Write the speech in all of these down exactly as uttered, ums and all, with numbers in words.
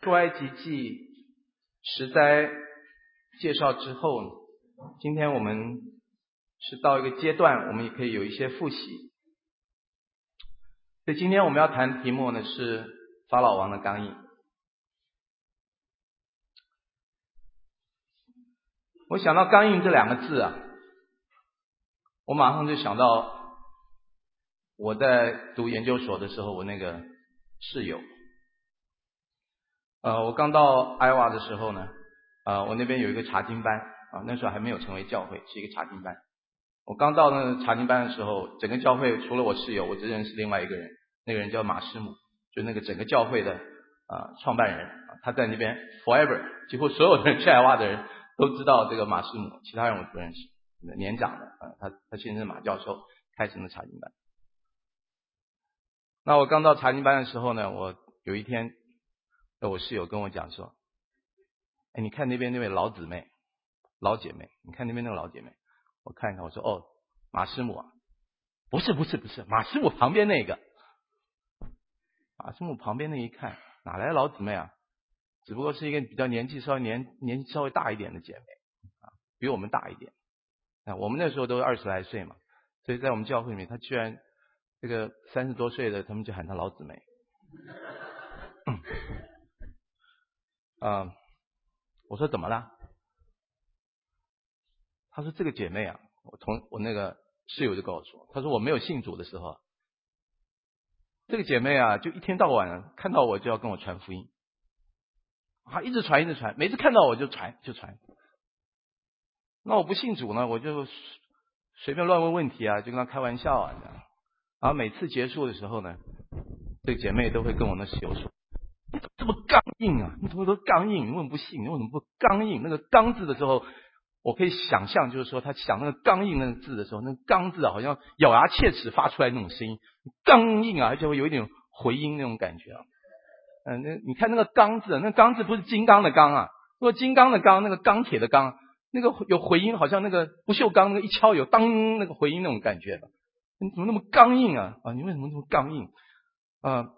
出埃及记十灾介绍之后，今天我们是到一个阶段，我们也可以有一些复习。所以今天我们要谈的题目呢是法老王的刚硬。我想到刚硬这两个字啊，我马上就想到我在读研究所的时候，我那个室友。呃，我刚到艾瓦的时候呢，呃，我那边有一个查经班啊，那时候还没有成为教会，是一个查经班。我刚到那个查经班的时候，整个教会除了我室友，我只认识另外一个人，那个人叫马师母，就那个整个教会的啊、呃、创办人啊，他在那边 forever， 几乎所有的人去艾瓦的人都知道这个马师母，其他人我不认识。年长的啊，他他现在是马教授，开始的查经班。那我刚到查经班的时候呢，我有一天，我室友跟我讲说，哎，你看那边那位老姊妹、老姐妹，你看那边那个老姐妹，我看一看，我说哦，马师母啊，不是不是不是，马师母旁边那个，马师母旁边那一看，哪来的老姊妹啊？只不过是一个比较年纪稍微年年纪稍微大一点的姐妹啊，比我们大一点啊，我们那时候都二十来岁嘛，所以在我们教会里面，她居然这个三十多岁的，他们就喊她老姊妹。啊、嗯，我说怎么了？他说这个姐妹啊，我同我那个室友就跟我说，他说我没有信主的时候，这个姐妹啊，就一天到晚看到我就要跟我传福音，啊，一直传一直传，每次看到我就传就传。那我不信主呢，我就随便乱问问题啊，就跟他开玩笑啊这样。然后每次结束的时候呢，这个姐妹都会跟我那室友说，你怎么这么刚硬啊？你怎么都刚硬？你为什么不信？你为什么不刚硬？那个刚字的时候，我可以想象，就是说他想那个刚硬那个字的时候，那个刚字啊，好像咬牙切齿发出来那种声音，刚硬啊，而且会有一点回音那种感觉啊。嗯，那你看那个刚字，那个刚字不是金刚的刚啊，如果金刚的刚，那个钢铁的钢，那个有回音，好像那个不锈钢那个一敲有当那个回音那种感觉。你怎么那么刚硬啊？啊，你为什么那么刚硬啊？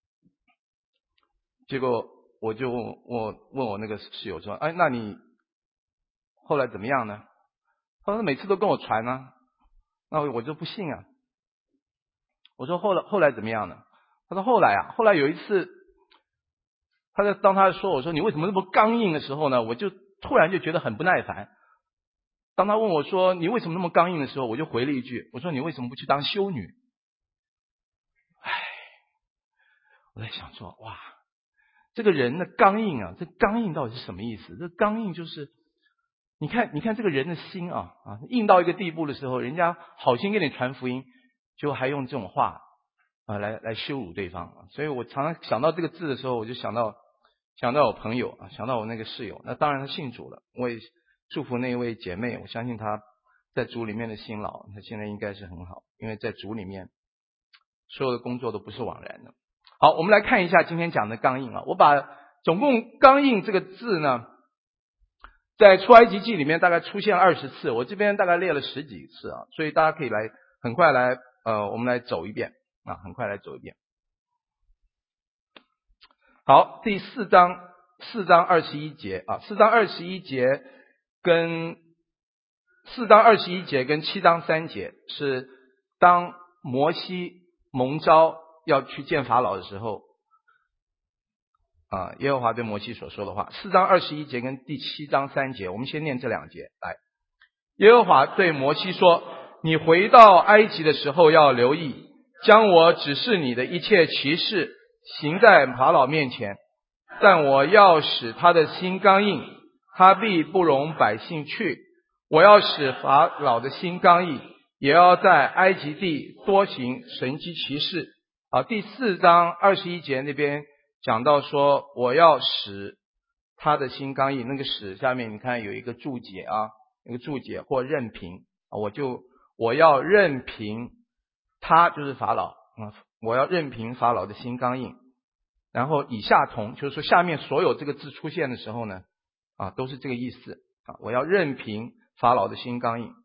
结果我就问我问我那个室友说，哎，那你后来怎么样呢？他说每次都跟我传啊，那我就不信啊。我说后来后来怎么样呢？他说后来啊，后来有一次，他在当他说我说你为什么那么刚硬的时候呢，我就突然就觉得很不耐烦。当他问我说你为什么那么刚硬的时候，我就回了一句，我说你为什么不去当修女？唉，我在想说，哇，这个人的刚硬啊，这刚硬到底是什么意思？这刚硬就是，你看，你看这个人的心啊啊，硬到一个地步的时候，人家好心给你传福音，就还用这种话啊来来羞辱对方啊。所以我常常想到这个字的时候，我就想到想到我朋友啊，想到我那个室友。那当然他信主了，我也祝福那一位姐妹，我相信她在主里面的辛劳，她现在应该是很好，因为在主里面所有的工作都不是枉然的。好，我们来看一下今天讲的刚硬啊。我把总共刚硬这个字呢，在出埃及记里面大概出现二十次，我这边大概列了十几次啊，所以大家可以来很快来呃，我们来走一遍啊，很快来走一遍。好，第四章四章二十一节啊，四章二十一节跟四章二十一节跟七章三节是当摩西蒙召要去见法老的时候啊，耶和华对摩西所说的话。四章二十一节跟第七章三节，我们先念这两节来。耶和华对摩西说，你回到埃及的时候要留意，将我指示你的一切奇事行在法老面前，但我要使他的心刚硬，他必不容百姓去。我要使法老的心刚硬，也要在埃及地多行神迹奇事。啊，第四章二十一节那边讲到说，我要使他的心刚硬，那个使下面你看有一个注解啊，那个注解或任凭啊，我就我要任凭他就是法老啊，我要任凭法老的心刚硬。然后以下同，就是说下面所有这个字出现的时候呢，啊，都是这个意思啊，我要任凭法老的心刚硬。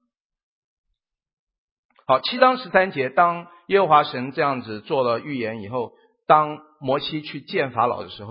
好，七章十三节，当耶和华神这样子做了预言以后，当摩西去见法老的时候，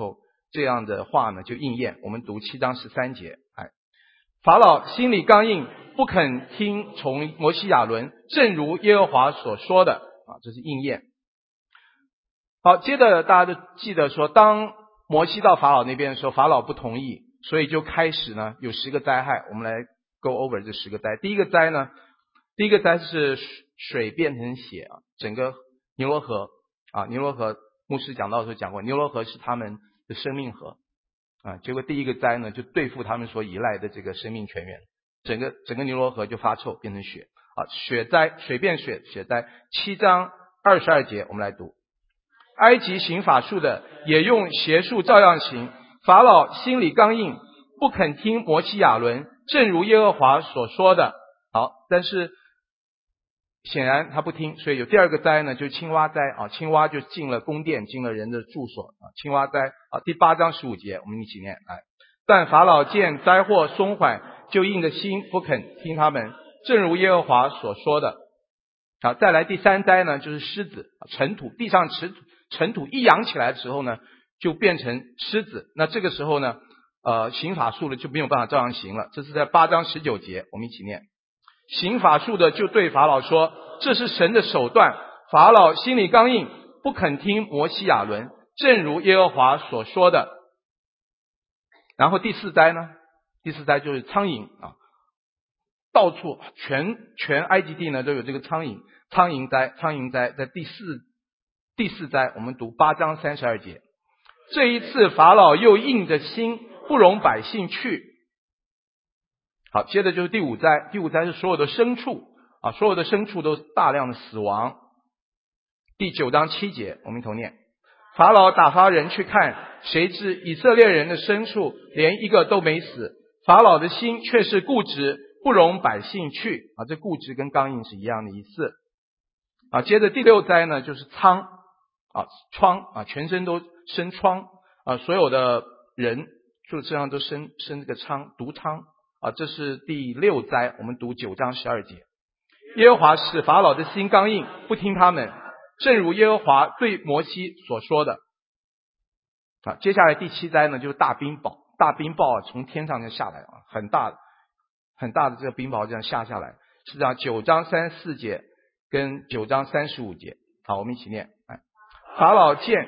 这样的话呢就应验。我们读七章十三节，哎，法老心里刚硬，不肯听从摩西亚伦，正如耶和华所说的啊，这是应验。好，接着大家都记得说，当摩西到法老那边的时候，法老不同意，所以就开始呢有十个灾害。我们来 go over 这十个灾。第一个灾呢，第一个灾是水变成血啊，整个尼罗河啊，尼罗河牧师讲到的时候讲过，尼罗河是他们的生命河啊。结果第一个灾呢，就对付他们所依赖的这个生命泉源，整个整个尼罗河就发臭变成血啊，血灾，水变血，血灾。七章二十二节我们来读。埃及行法术的也用邪术照样行，法老心里刚硬，不肯听摩西亚伦，正如耶和华所说的。好，但是显然他不听，所以有第二个灾呢，就是青蛙灾啊，青蛙就进了宫殿，进了人的住所啊，青蛙灾啊。第八章十五节我们一起念，哎，但法老见灾祸松缓，就硬着心不肯听他们，正如耶和华所说的。好，再来第三灾呢，就是狮子，尘土，地上尘土尘土一扬起来的时候呢，就变成狮子。那这个时候呢，呃，行法术的就没有办法照样行了。这是在八章十九节，我们一起念。行法术的就对法老说，这是神的手段。法老心里刚硬，不肯听摩西亚伦，正如耶和华所说的。然后第四灾呢，第四灾就是苍蝇啊，到处全全埃及地呢都有这个苍蝇，苍蝇灾，苍蝇灾在第四第四灾，我们读八章三十二节。这一次法老又硬着心，不容百姓去。好，接着就是第五灾，第五灾是所有的牲畜啊，所有的牲畜都大量的死亡。第九章七节，我们一同念。法老打发人去看，谁知以色列人的牲畜连一个都没死，法老的心却是固执，不容百姓去啊，这固执跟刚硬是一样的意思啊。接着第六灾呢，就是疮啊，疮啊，全身都生疮啊，所有的人就身上都生生这个疮，毒疮啊，这是第六灾。我们读九章十二节。耶和华使法老的心刚硬，不听他们，正如耶和华对摩西所说的啊。接下来第七灾呢，就是大冰雹，大冰雹啊，从天上就下来啊，很大很大的这个冰雹这样下下来，是这样。九章三十四节跟九章三十五节，好，我们一起念。哎，法老见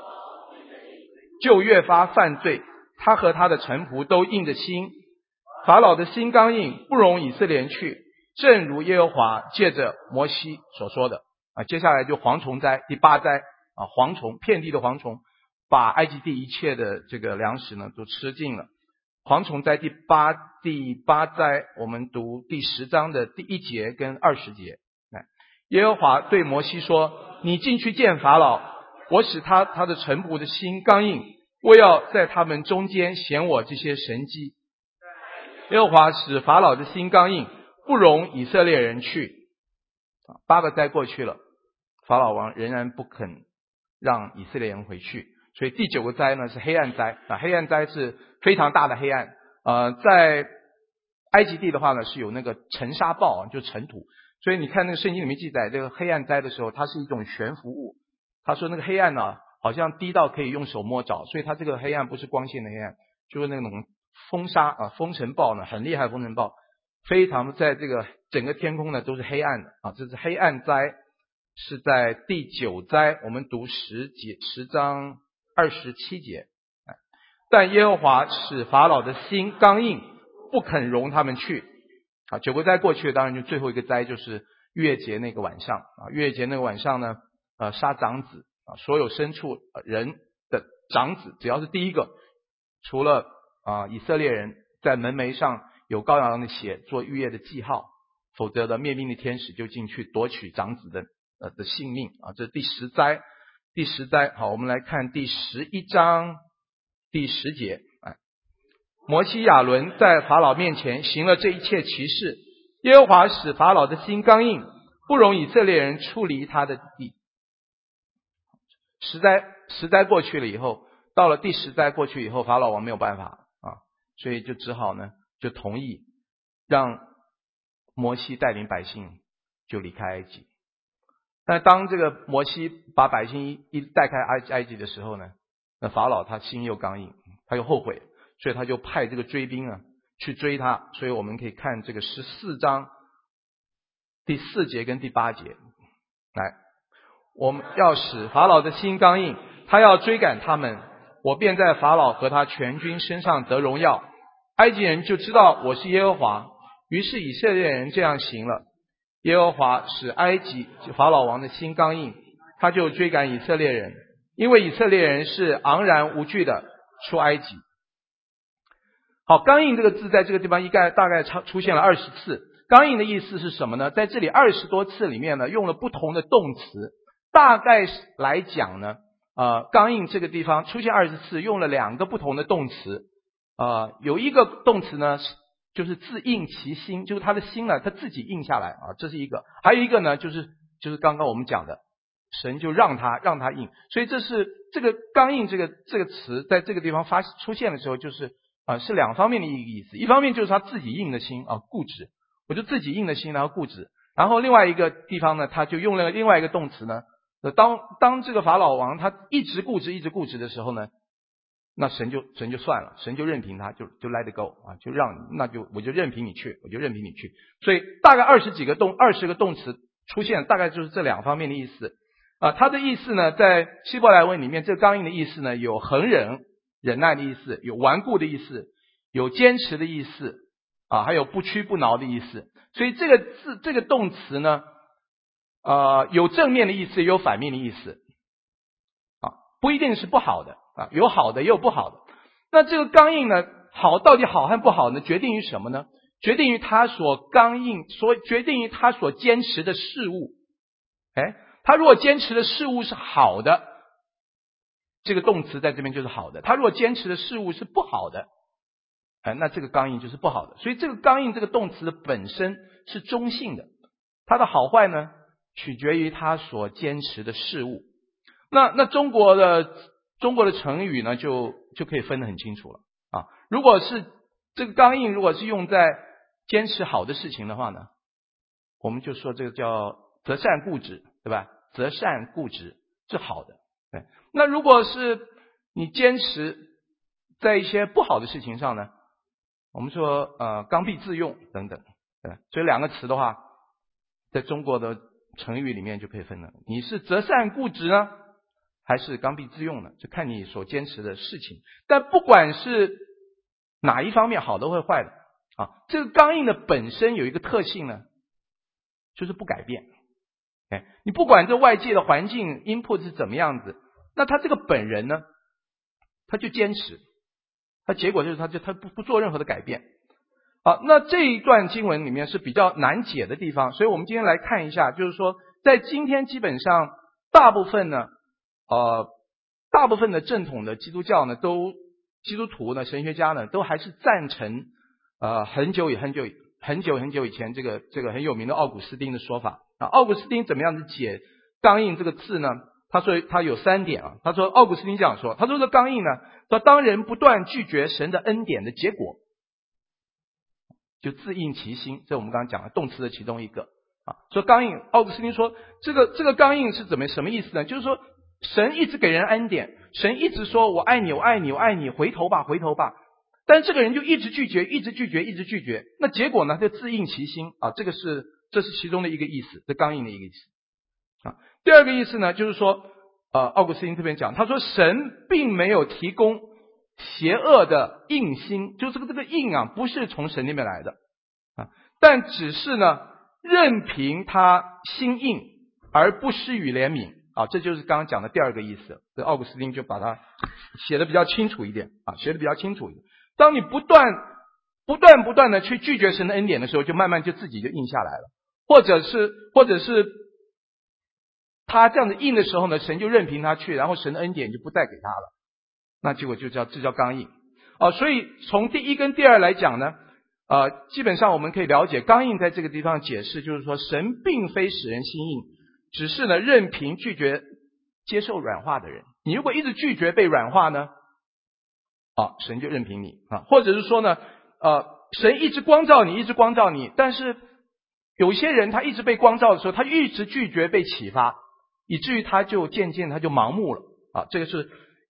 就越发犯罪，他和他的臣仆都硬着心，法老的心刚硬，不容以色列人去，正如耶和华借着摩西所说的啊。接下来就蝗虫灾，第八灾啊，蝗虫，遍地的蝗虫把埃及地一切的这个粮食呢都吃尽了。蝗虫灾第八第八灾，我们读第十章的第一节跟二十节。耶和华对摩西说，你进去见法老，我使他他的臣仆的心刚硬，我要在他们中间显我这些神迹。耶和华使法老的心刚硬，不容以色列人去。八个灾过去了，法老王仍然不肯让以色列人回去，所以第九个灾呢是黑暗灾啊，黑暗灾是非常大的黑暗。呃，在埃及地的话呢是有那个尘沙暴啊，就尘土。所以你看那个圣经里面记载这个黑暗灾的时候，它是一种悬浮物。他说那个黑暗呢、啊，好像低到可以用手摸着，所以它这个黑暗不是光线的黑暗，就是那种风沙啊，风尘暴呢，很厉害的风尘暴，非常在这个整个天空呢都是黑暗的啊。这是黑暗灾，是在第九灾，我们读十节十章二十七节。但耶和华使法老的心刚硬，不肯容他们去。啊，九个灾过去了，当然就最后一个灾就是逾越节那个晚上啊，逾越节那个晚上呢，呃，杀长子啊，所有牲畜、呃、人的长子，只要是第一个，除了啊以色列人在门楣上有羔羊的血做逾越的记号，否则的灭命的天使就进去夺取长子的呃的性命啊。这是第十灾，第十灾。好，我们来看第十一章第十节。摩西亚伦在法老面前行了这一切奇事，耶和华使法老的心刚硬，不容以色列人出离他的地。十灾十灾过去了以后，到了第十灾过去以后，法老王没有办法啊，所以就只好呢就同意让摩西带领百姓就离开埃及。但当这个摩西把百姓一一带开埃埃及的时候呢， 那法老他心又刚硬，他又后悔，所以他就派这个追兵啊去追他。所以我们可以看这个十四章第四节跟第八节，来，我们要使法老的心刚硬，他要追赶他们，我便在法老和他全军身上得荣耀，埃及人就知道我是耶和华。于是以色列人这样行了，耶和华使埃及法老王的心刚硬，他就追赶以色列人，因为以色列人是昂然无惧的出埃及。好，刚硬这个字在这个地方一概大概出现了二十次。刚硬的意思是什么呢？在这里二十多次里面呢，用了不同的动词。大概来讲呢，呃，刚硬这个地方出现二十次，用了两个不同的动词。呃，有一个动词呢，就是自硬其心，就是他的心呢，他自己硬下来啊，这是一个。还有一个呢，就是就是刚刚我们讲的，神就让他让他硬。所以这是这个刚硬这个这个词在这个地方发出现的时候，就是啊、呃、是两方面的一个意思。一方面就是他自己硬的心啊，固执，我就自己硬的心，然后固执。然后另外一个地方呢，他就用了另外一个动词呢。当当这个法老王他一直固执一直固执的时候呢，那神就神就算了，神就任凭他，就就 let it go 啊，就让那就我就任凭你去，我就任凭你去。所以大概二十几个动二十个动词出现，大概就是这两方面的意思啊。它的意思呢，在希伯来文里面，这个刚硬的意思呢，有恒忍忍耐的意思，有顽固的意思，有坚持的意思啊，还有不屈不挠的意思。所以这个字这个动词呢，呃，有正面的意思，也有反面的意思啊，不一定是不好的啊，有好的也有不好的。那这个刚硬呢，好到底好和不好呢？决定于什么呢？决定于他所刚硬，所决定于他所坚持的事物。哎，他如果坚持的事物是好的，这个动词在这边就是好的；他如果坚持的事物是不好的，哎，那这个刚硬就是不好的。所以这个刚硬这个动词的本身是中性的，它的好坏呢，取决于他所坚持的事物。那那中国的中国的成语呢，就就可以分得很清楚了啊。如果是这个刚硬，如果是用在坚持好的事情的话呢，我们就说这个叫择善固执，对吧？择善固执是好的。对，那如果是你坚持在一些不好的事情上呢，我们说呃刚愎自用等等。对，所以两个词的话，在中国的成语里面就可以分了。你是择善固执呢，还是刚愎自用呢？就看你所坚持的事情。但不管是哪一方面，好的或坏的啊，这个刚硬的本身有一个特性呢，就是不改变。哎，你不管这外界的环境 input 是怎么样子，那他这个本人呢，他就坚持，他结果就是他就他不不做任何的改变。好，那这一段经文里面是比较难解的地方，所以我们今天来看一下，就是说在今天基本上大部分呢呃大部分的正统的基督教呢，都基督徒呢神学家呢都还是赞成呃很久以很久很久很久以前这个这个很有名的奥古斯丁的说法啊。奥古斯丁怎么样子解刚硬这个字呢？他说他有三点啊。他说奥古斯丁这样说，他说这刚硬呢，说当人不断拒绝神的恩典的结果，就自硬其心，这我们刚刚讲了动词的其中一个啊。说刚硬，奥古斯丁说这个这个刚硬是怎么什么意思呢？就是说神一直给人恩典，神一直说我爱你我爱你我爱你，回头吧回头吧，但这个人就一直拒绝一直拒绝一直拒绝，那结果呢就自硬其心啊。这个是这是其中的一个意思，这刚硬的一个意思啊。第二个意思呢，就是说呃，奥古斯丁这边讲，他说神并没有提供邪恶的硬心，就这个这个硬啊，不是从神那边来的啊，但只是呢，任凭他心硬而不施予怜悯啊，这就是刚刚讲的第二个意思。这奥古斯丁就把它写的比较清楚一点啊，写的比较清楚一点。当你不断不断不断的去拒绝神的恩典的时候，就慢慢就自己就硬下来了，或者是或者是他这样子硬的时候呢，神就任凭他去，然后神的恩典就不再给他了。那结果就叫这叫刚硬啊。所以从第一跟第二来讲呢，呃，基本上我们可以了解刚硬在这个地方解释，就是说神并非使人心硬，只是呢任凭拒绝接受软化的人。你如果一直拒绝被软化呢，啊，神就任凭你啊。或者是说呢，呃，神一直光照你，一直光照你，但是有些人他一直被光照的时候，他一直拒绝被启发，以至于他就渐渐他就盲目了啊。这个是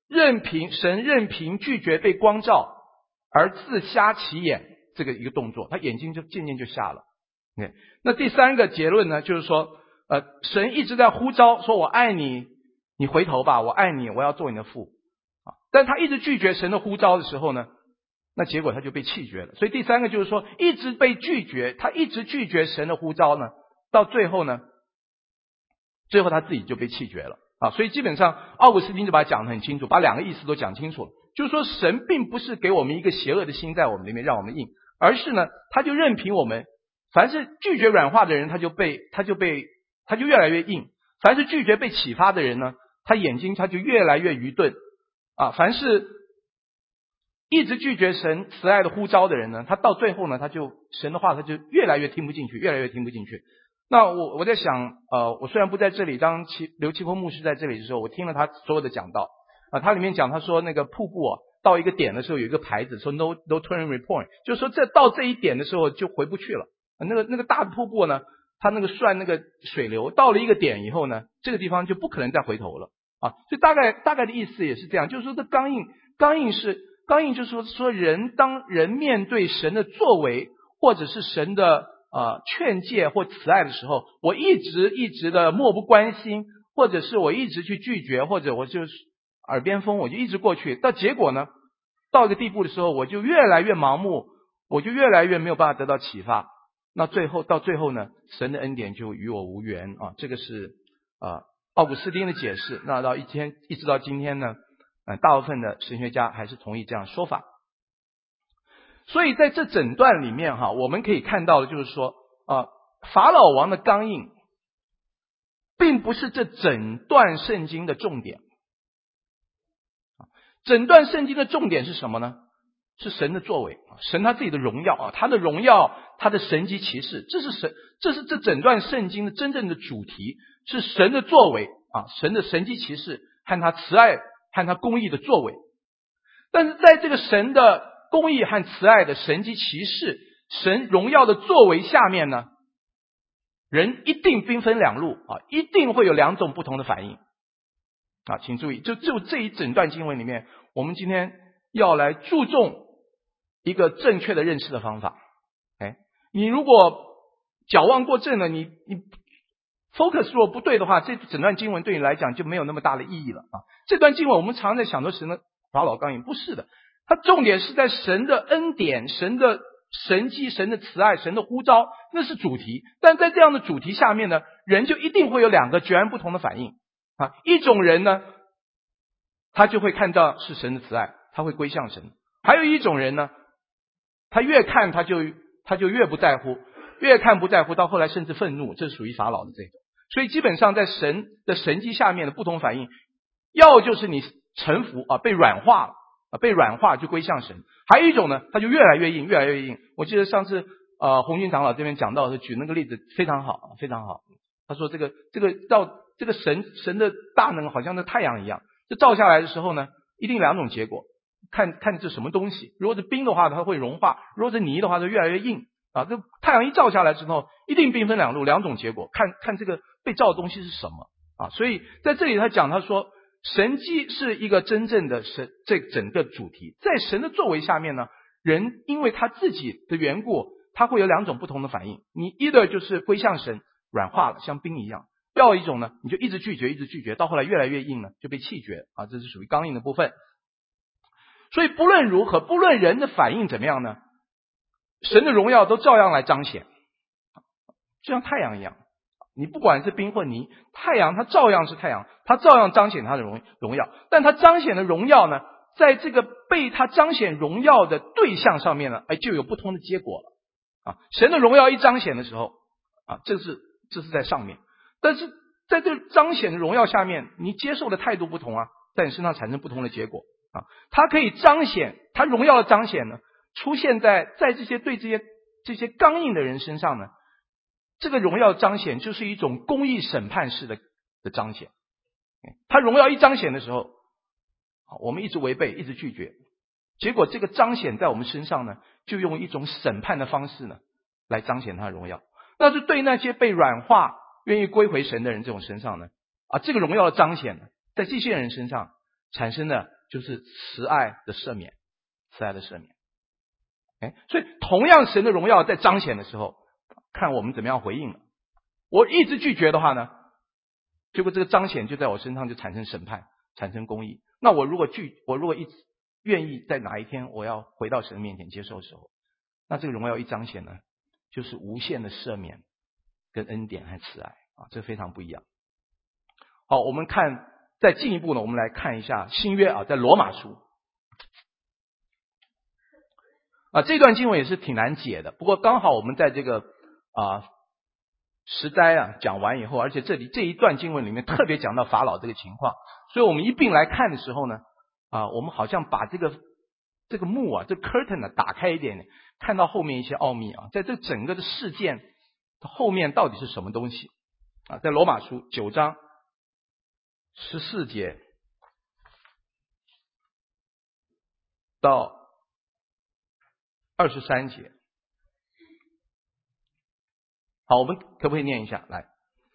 任凭神任凭拒绝被光照而自瞎其眼，这个一个动作，他眼睛就渐渐就瞎了。Okay. 那第三个结论呢，就是说呃，神一直在呼召说我爱你，你回头吧，我爱你，我要做你的父啊。但他一直拒绝神的呼召的时候呢，那结果他就被弃绝了。所以第三个就是说一直被拒绝，他一直拒绝神的呼召呢，到最后呢最后他自己就被弃绝了啊。所以基本上奥古斯丁就把它讲得很清楚，把两个意思都讲清楚了，就是说神并不是给我们一个邪恶的心在我们里面让我们硬，而是呢他就任凭我们，凡是拒绝软化的人他就被他就被他就越来越硬，凡是拒绝被启发的人呢，他眼睛他就越来越愚钝啊。凡是一直拒绝神慈爱的呼召的人呢，他到最后呢他就神的话他就越来越听不进去，越来越听不进去。那我我在想呃，我虽然不在这里，当齐刘奇峰牧师在这里的时候，我听了他所有的讲道啊，他里面讲他说那个瀑布啊到一个点的时候有一个牌子说 no no turning point， 就是说这到这一点的时候就回不去了。那个那个大的瀑布呢，它那个算那个水流到了一个点以后呢，这个地方就不可能再回头了啊。所以大概大概的意思也是这样，就是说这刚硬刚硬是刚硬，就是说说人当人面对神的作为或者是神的呃劝诫或慈爱的时候，我一直一直的漠不关心，或者是我一直去拒绝，或者我就是耳边风，我就一直过去，到结果呢到一个地步的时候，我就越来越盲目，我就越来越没有办法得到启发。那最后到最后呢，神的恩典就与我无缘啊，这个是啊奥古斯丁的解释。那到一天一直到今天呢，呃，大部分的神学家还是同意这样说法。所以在这整段里面哈，我们可以看到的就是说啊，法老王的刚硬，并不是这整段圣经的重点。整段圣经的重点是什么呢？是神的作为，神他自己的荣耀啊，他的荣耀，他的神迹奇事，这是神，这是这整段圣经的真正的主题，是神的作为啊，神的神迹奇事和他慈爱和他公义的作为。但是在这个神的公义和慈爱的神迹奇事，神荣耀的作为下面呢，人一定兵分两路啊，一定会有两种不同的反应啊，请注意，就就这一整段经文里面，我们今天要来注重一个正确的认识的方法。哎，你如果矫枉过正了，你你 focus 如果不对的话，这整段经文对你来讲就没有那么大的意义了啊。这段经文我们常在想说神的法老刚硬，不是的，它重点是在神的恩典、神的神迹、神的慈爱、神的呼召，那是主题。但在这样的主题下面呢，人就一定会有两个截然不同的反应啊。一种人呢，他就会看到是神的慈爱，他会归向神；还有一种人呢，他越看他就他就越不在乎，越看不在乎，到后来甚至愤怒，这是属于法老的这种。所以基本上在神的神迹下面的不同反应，要就是你臣服啊，被软化了啊，被软化就归向神；还有一种呢，他就越来越硬，越来越硬。我记得上次呃红军长老这边讲到的举那个例子非常好，非常好。他说这个这个到这个神神的大能好像那太阳一样，这照下来的时候呢，一定两种结果。看看这什么东西，如果是冰的话它会融化，如果是泥的话就越来越硬啊。这太阳一照下来之后，一定兵分两路，两种结果，看看这个被照的东西是什么啊。所以在这里他讲，他说神迹是一个真正的神，这整个主题在神的作为下面呢，人因为他自己的缘故，他会有两种不同的反应。你一的就是归向神，软化了，像冰一样；要一种呢，你就一直拒绝，一直拒绝，到后来越来越硬了，就被弃绝啊。这是属于刚硬的部分。所以不论如何，不论人的反应怎么样呢，神的荣耀都照样来彰显，就像太阳一样，你不管是冰或泥，太阳它照样是太阳，它照样彰显它的荣荣耀。但它彰显的荣耀呢，在这个被它彰显荣耀的对象上面呢，哎，就有不同的结果了啊。神的荣耀一彰显的时候啊，这是这是在上面，但是在这彰显的荣耀下面，你接受的态度不同啊，在你身上产生不同的结果。啊，它可以彰显，它荣耀的彰显呢，出现在在这些对这些这些刚硬的人身上呢，这个荣耀彰显就是一种公义审判式的的彰显。它荣耀一彰显的时候，我们一直违背，一直拒绝，结果这个彰显在我们身上呢，就用一种审判的方式呢，来彰显它的荣耀。那是对那些被软化、愿意归回神的人这种身上呢，啊，这个荣耀的彰显呢，在这些人身上产生了就是慈爱的赦免，慈爱的赦免。哎，所以同样神的荣耀在彰显的时候，看我们怎么样回应了。我一直拒绝的话呢，结果这个彰显就在我身上就产生审判，产生公义。那我如果拒，我如果一直愿意在哪一天我要回到神的面前接受的时候，那这个荣耀一彰显呢，就是无限的赦免跟恩典和慈爱啊，这非常不一样。好，我们看再进一步呢，我们来看一下新约啊，在罗马书啊，这段经文也是挺难解的。不过刚好我们在这个啊十灾啊讲完以后，而且这里这一段经文里面特别讲到法老这个情况，所以我们一并来看的时候呢，啊，我们好像把这个这个幕啊，这 curtain 呢打开一点点，看到后面一些奥秘啊，在这整个的事件后面到底是什么东西啊？在罗马书九章十四节到二十三节。好，我们可不可以念一下？来，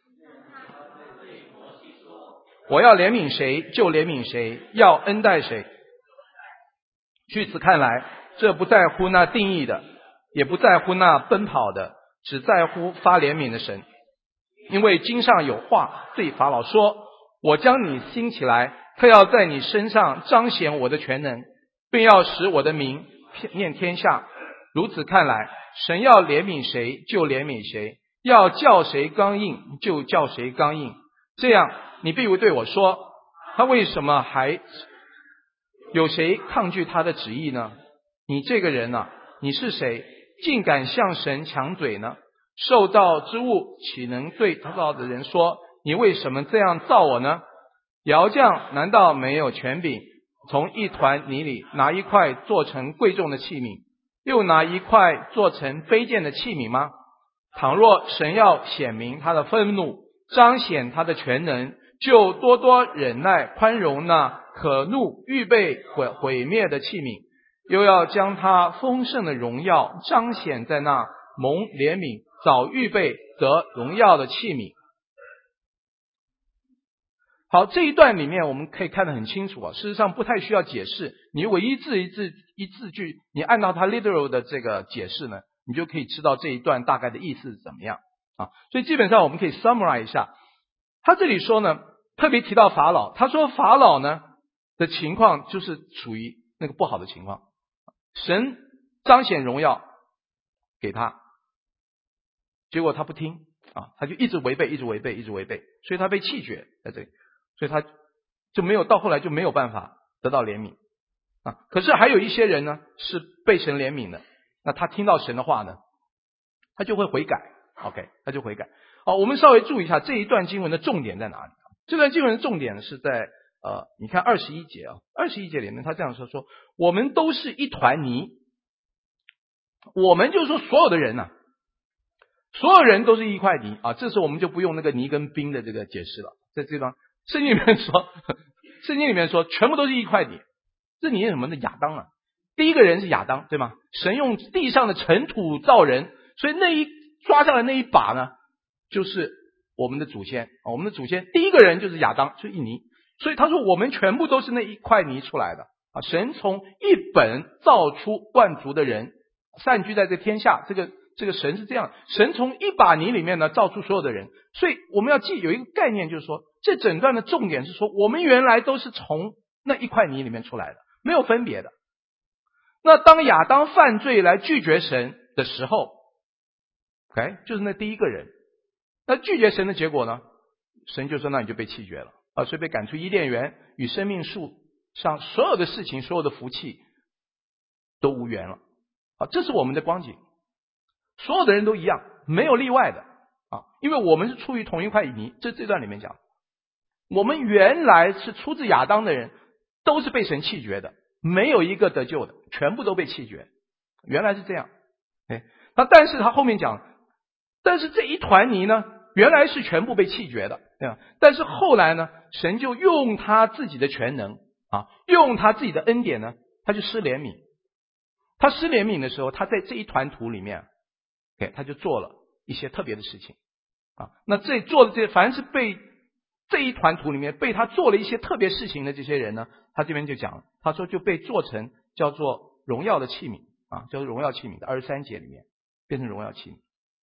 我要怜悯谁就怜悯谁，要恩待谁。据此看来，这不在乎那定义的，也不在乎那奔跑的，只在乎发怜悯的神。因为经上有话对法老说，我将你兴起来，特要在你身上彰显我的全能，并要使我的名念天下。如此看来，神要怜悯谁就怜悯谁，要叫谁刚硬就叫谁刚硬。这样你必不对我说，他为什么还有谁抗拒他的旨意呢？你这个人啊，你是谁，竟敢向神抢嘴呢？受造之物岂能对造的人说，你为什么这样造我呢？窑匠难道没有权柄从一团泥里拿一块做成贵重的器皿，又拿一块做成卑贱的器皿吗？倘若神要显明他的愤怒，彰显他的全能，就多多忍耐宽容那可怒预备毁毁灭的器皿，又要将他丰盛的荣耀彰显在那蒙怜悯早预备得荣耀的器皿。好，这一段里面我们可以看得很清楚啊，事实上不太需要解释，你如果一字一字一字句，你按照它 literal 的这个解释呢，你就可以知道这一段大概的意思是怎么样啊。所以基本上我们可以 summarize 一下，他这里说呢，特别提到法老，他说法老呢的情况就是属于那个不好的情况，神彰显荣耀给他，结果他不听啊，他就一直违背一直违背一直违背，所以他被弃绝在这里，所以他就没有到后来就没有办法得到怜悯啊。可是还有一些人呢是被神怜悯的，那他听到神的话呢，他就会悔改 OK 他就悔改。好，我们稍微注意一下这一段经文的重点在哪里。这段经文的重点是在呃，你看二十一节啊，二十一节里面他这样说，说我们都是一团泥，我们就是说所有的人呐、啊，所有人都是一块泥啊，这时候我们就不用那个泥跟冰的这个解释了，在这段圣经里面说，圣经里面说全部都是一块泥，这泥是什么呢？亚当啊，第一个人是亚当，对吗？神用地上的尘土造人，所以那一抓下来那一把呢，就是我们的祖先啊，我们的祖先第一个人就是亚当，就是一泥，所以他说我们全部都是那一块泥出来的啊。神从一本造出万族的人，散居在这天下，这个这个神是这样，神从一把泥里面呢造出所有的人，所以我们要记有一个概念，就是说这整段的重点是说，我们原来都是从那一块泥里面出来的，没有分别的。那当亚当犯罪来拒绝神的时候 ，OK， 就是那第一个人，那拒绝神的结果呢？神就说那你就被弃绝了啊，所以被赶出伊甸园，与生命树上所有的事情、所有的福气都无缘了啊，这是我们的光景。所有的人都一样，没有例外的啊，因为我们是出于同一块泥。这这段里面讲，我们原来是出自亚当的人，都是被神弃绝的，没有一个得救的，全部都被弃绝。原来是这样，哎，那但是他后面讲，但是这一团泥呢，原来是全部被弃绝的，对吧？但是后来呢，神就用他自己的全能啊，用他自己的恩典呢，他就施怜悯。他施怜悯的时候，他在这一团土里面。他就做了一些特别的事情啊，那这做的这凡是被这一团图里面被他做了一些特别事情的这些人呢，他这边就讲了，他说就被做成叫做荣耀的器皿啊，叫做荣耀器皿的二十三节里面变成荣耀器皿。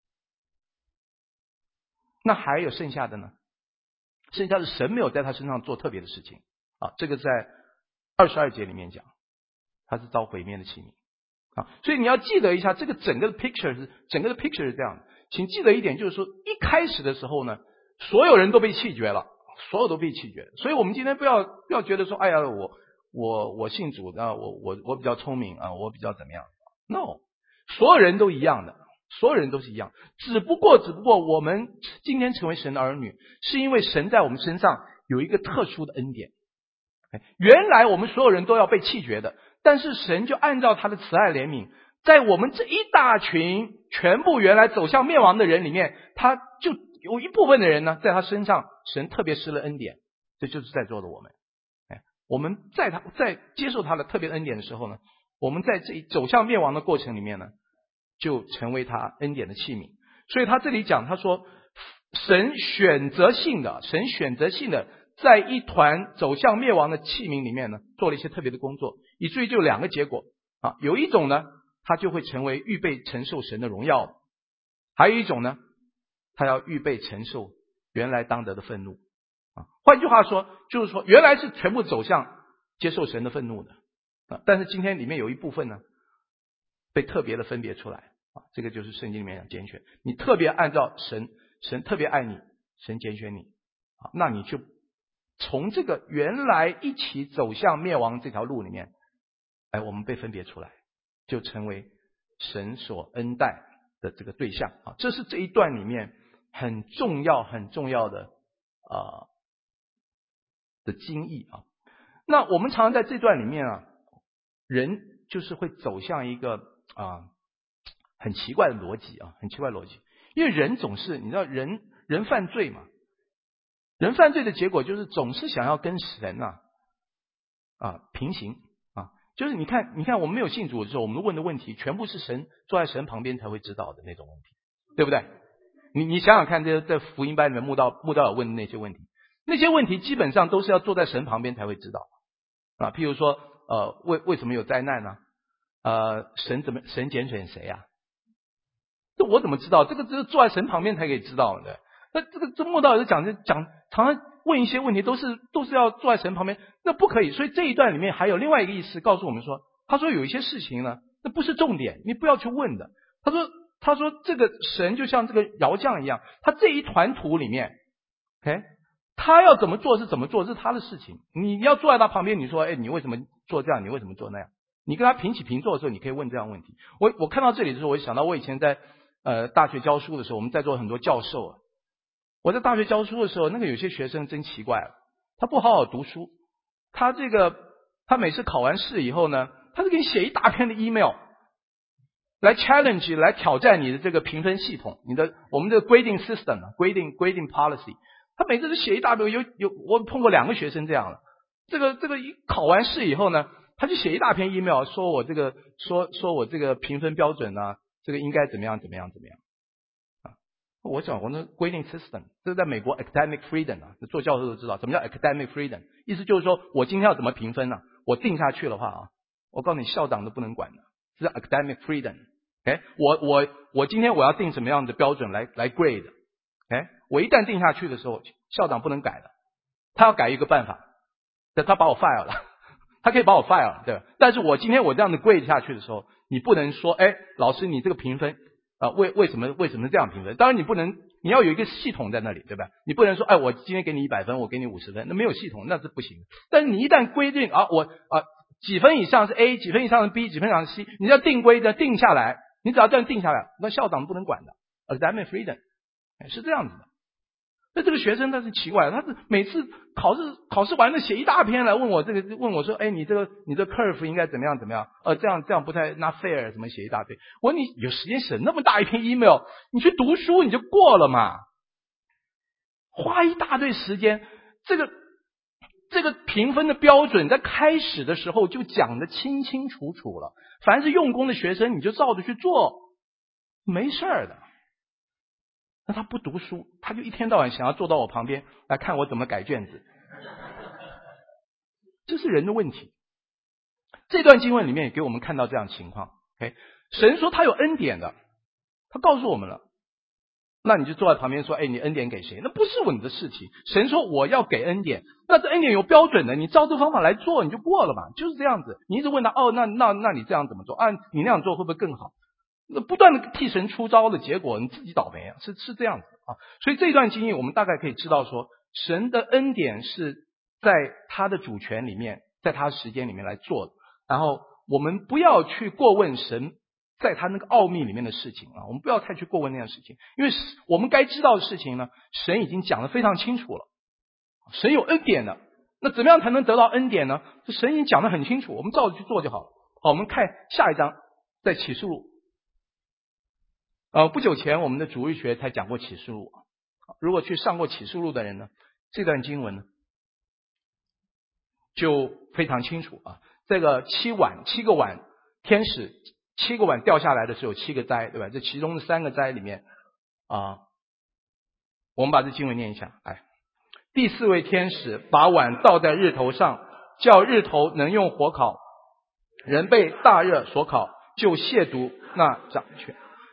那还有剩下的呢？剩下的神没有在他身上做特别的事情啊，这个在二十二节里面讲，他是遭毁灭的器皿啊。所以你要记得一下，这个整个的 picture 是整个的 picture 是这样的。请记得一点，就是说一开始的时候呢，所有人都被弃绝了，所有都被弃绝。所以我们今天不要不要觉得说，哎呀，我我我信主啊，我我我比较聪明啊，我比较怎么样 ？No， 所有人都一样的。所有人都是一样，只不过只不过我们今天成为神的儿女，是因为神在我们身上有一个特殊的恩典。原来我们所有人都要被弃绝的，但是神就按照他的慈爱怜悯，在我们这一大群全部原来走向灭亡的人里面，他就有一部分的人呢，在他身上神特别施了恩典，这就是在座的我们。哎，我们在他在接受他的特别恩典的时候呢，我们在这一走向灭亡的过程里面呢，就成为他恩典的器皿。所以他这里讲，他说神选择性的神选择性的在一团走向灭亡的器皿里面呢，做了一些特别的工作，以至于就有两个结果啊。有一种呢，他就会成为预备承受神的荣耀；还有一种呢，他要预备承受原来当得的愤怒啊。换句话说，就是说原来是全部走向接受神的愤怒的啊，但是今天里面有一部分呢，被特别的分别出来啊，这个就是圣经里面讲拣选，你特别按照神，神特别爱你，神拣选你啊，那你就从这个原来一起走向灭亡这条路里面，哎，我们被分别出来，就成为神所恩待的这个对象啊，这是这一段里面很重要很重要的啊的经义啊。那我们常常在这段里面啊，人就是会走向一个啊很奇怪的逻辑啊，很奇怪的逻辑，因为人总是你知道人人犯罪嘛，人犯罪的结果就是总是想要跟神啊啊平行啊，就是你看你看我们没有信主的时候，我们问的问题全部是神坐在神旁边才会知道的那种问题，对不对？你你想想看，这在福音班里面慕道慕道友问的那些问题，那些问题基本上都是要坐在神旁边才会知道啊。譬如说呃为为什么有灾难呢？呃神怎么神拣选谁啊？这我怎么知道？这个只是坐在神旁边才可以知道的。那这个这慕道友讲讲常常问一些问题都是都是要坐在神旁边，那不可以。所以这一段里面还有另外一个意思告诉我们说，他说有一些事情呢，那不是重点，你不要去问的。他说他说这个神就像这个窑匠一样，他这一团土里面 OK， 他要怎么做是怎么做，是他的事情。你要坐在他旁边，你说哎，你为什么做这样，你为什么做那样，你跟他平起平坐的时候，你可以问这样的问题。我我看到这里的时候，我就想到我以前在呃大学教书的时候，我们在座很多教授啊，我在大学教书的时候，那个有些学生真奇怪了，他不好好读书，他这个他每次考完试以后呢，他就给你写一大篇的 email 来 challenge 来挑战你的这个评分系统，你的我们的 grading system 啊 grading grading policy， 他每次都写一大篇，有有我碰过两个学生这样了，这个这个一考完试以后呢，他就写一大篇 email 说我这个说说我这个评分标准啊，这个应该怎么样怎么样怎么样。我讲我那 grading system， 这是在美国 academic freedom 啊，做教授都知道什么叫 academic freedom， 意思就是说我今天要怎么评分呢、啊？我定下去的话啊，我告诉你校长都不能管的，这是 academic freedom。OK， 我我我今天我要定什么样的标准来来 grade。OK， 我一旦定下去的时候，校长不能改的，他要改一个办法，但他把我 fire 了，他可以把我 fire 了，对吧？但是我今天我这样的 grade 下去的时候，你不能说，哎，老师你这个评分。啊，为为什么为什么这样评分？当然你不能，你要有一个系统在那里，对吧？你不能说，哎，我今天给你一百分，我给你五十分，那没有系统，那是不行的。但是你一旦规定啊，我啊几分以上是 A， 几分以上是 B， 几分以上是 C， 你要定规的定下来，你只要这样定下来，那校长不能管的 ，academic freedom 是这样子的。那这个学生他是奇怪，他是每次考试考试完了写一大篇来问我这个，问我说，哎，你这个你这个 curve 应该怎么样怎么样？呃，这样这样不太 not fair， 怎么写一大堆？我说你有时间写那么大一篇 email， 你去读书你就过了嘛，花一大堆时间，这个这个评分的标准在开始的时候就讲得清清楚楚了，凡是用功的学生你就照着去做，没事儿的。 那他不读书，他就一天到晚想要坐到我旁边来看我怎么改卷子。这是人的问题。这段经文里面也给我们看到这样的情况。Okay? 神说他有恩典的，他告诉我们了。那你就坐在旁边说，哎，你恩典给谁？那不是我你的事情。神说我要给恩典，那这恩典有标准的，你照这方法来做，你就过了嘛，就是这样子。你一直问他，哦，那那那你这样怎么做？啊，你那样做会不会更好？那不断的替神出招的结果，你自己倒霉啊，是是这样子啊。所以这段经验我们大概可以知道说，神的恩典是在他的主权里面，在他的时间里面来做的。然后我们不要去过问神在他那个奥秘里面的事情啊，我们不要太去过问那样的事情，因为我们该知道的事情呢，神已经讲得非常清楚了。神有恩典的，那怎么样才能得到恩典呢？这神已经讲得很清楚，我们照着去做就好了。好，我们看下一章，在启示录。呃，不久前我们的主日学才讲过启示录，如果去上过启示录的人呢，这段经文呢就非常清楚啊。这个七碗七个碗天使七个碗掉下来的时候有七个灾，对吧？这其中的三个灾里面啊，我们把这经文念一下。哎，第四位天使把碗倒在日头上，叫日头能用火烤，人被大热所烤，就亵渎那掌权，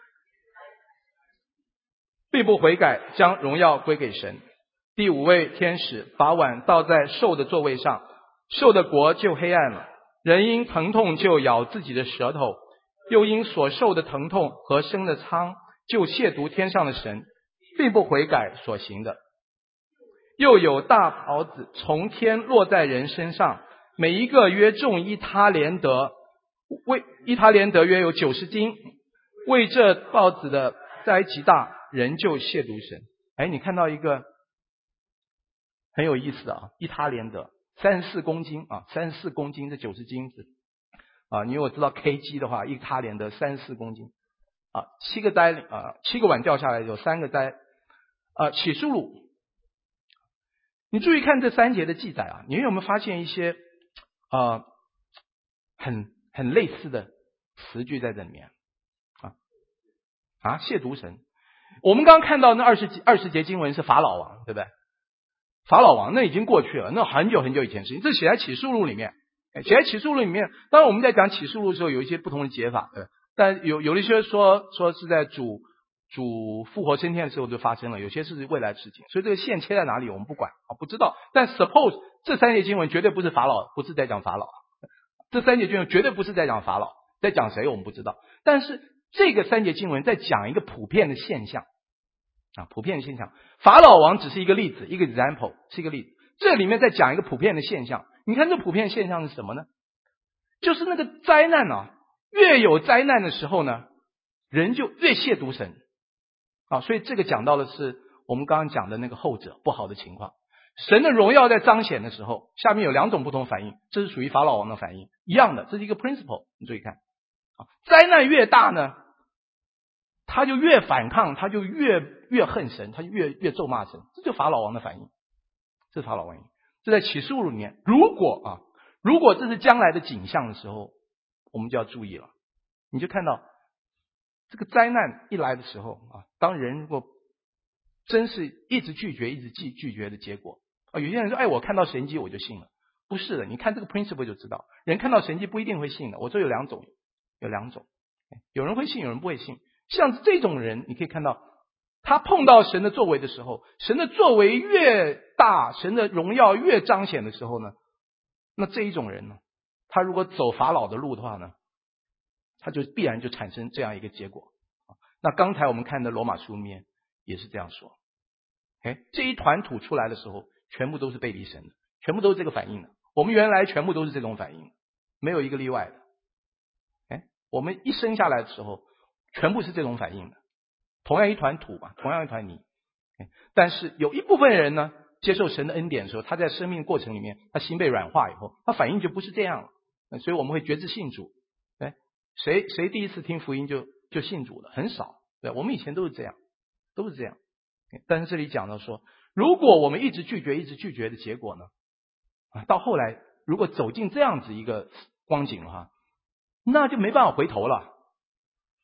必不悔改，将荣耀归给神。第五位天使把碗倒在兽的座位上，兽的国就黑暗了，人因疼痛就咬自己的舌头，又因所受的疼痛和生的疮，就亵渎天上的神，并不悔改所行的。又有大袍子从天落在人身上，每一个约重一他连德，为一他连德约有九十斤，为这袍子的灾极大，人就亵渎神。哎，你看到一个很有意思的啊，一他连德三十四公斤啊，三十四公斤这九十斤子啊，你如果知道 K G 的话，一他连德三十四公斤啊，七个灾啊，七个碗掉下来有三个灾啊。启示录，你注意看这三节的记载啊，你有没有发现一些啊很很类似的词句在这里面啊啊亵渎神。我们刚刚看到那二十二十节经文是法老王，对不对？法老王那已经过去了，那很久很久以前的事情，这写在启示录里面。写在启示录里面，当然我们在讲启示录的时候有一些不同的解法，对，但有有一些说说是在主主复活升天的时候就发生了，有些是未来的事情，所以这个线切在哪里我们不管啊，不知道。但 suppose 这三节经文绝对不是法老，不是在讲法老，这三节经文绝对不是在讲法老，在讲谁我们不知道。但是这个三节经文在讲一个普遍的现象啊，普遍的现象。法老王只是一个例子，一个 example 是一个例子，这里面在讲一个普遍的现象。你看这普遍现象是什么呢？就是那个灾难啊，越有灾难的时候呢，人就越亵渎神啊。所以这个讲到的是我们刚刚讲的那个后者不好的情况。神的荣耀在彰显的时候，下面有两种不同反应，这是属于法老王的反应，一样的，这是一个 principle。你注意看啊，灾难越大呢，他就越反抗，他就越越恨神，他就越越咒骂神，这就是法老王的反应，这是法老王的反应。这在启示录里面，如果啊，如果这是将来的景象的时候，我们就要注意了。你就看到这个灾难一来的时候啊，当人如果真是一直拒绝，一直拒拒绝的结果啊，有些人说，哎，我看到神迹我就信了，不是的，你看这个 principle 就知道，人看到神迹不一定会信的。我说有两种，有两种，有人会信，有人不会信。像这种人，你可以看到，他碰到神的作为的时候，神的作为越大，神的荣耀越彰显的时候呢，那这一种人呢，他如果走法老的路的话呢，他就必然就产生这样一个结果。那刚才我们看的罗马书里面也是这样说。哎，这一团土出来的时候，全部都是背离神的，全部都是这个反应的。我们原来全部都是这种反应，没有一个例外的。哎，我们一生下来的时候，全部是这种反应的。同样一团土嘛，同样一团泥。但是有一部分人呢，接受神的恩典的时候，他在生命过程里面，他心被软化以后，他反应就不是这样了。所以我们会决志信主。哎，谁谁第一次听福音就就信主了？很少。对，我们以前都是这样，都是这样。但是这里讲到说，如果我们一直拒绝，一直拒绝的结果呢，啊，到后来如果走进这样子一个光景的话，那就没办法回头了。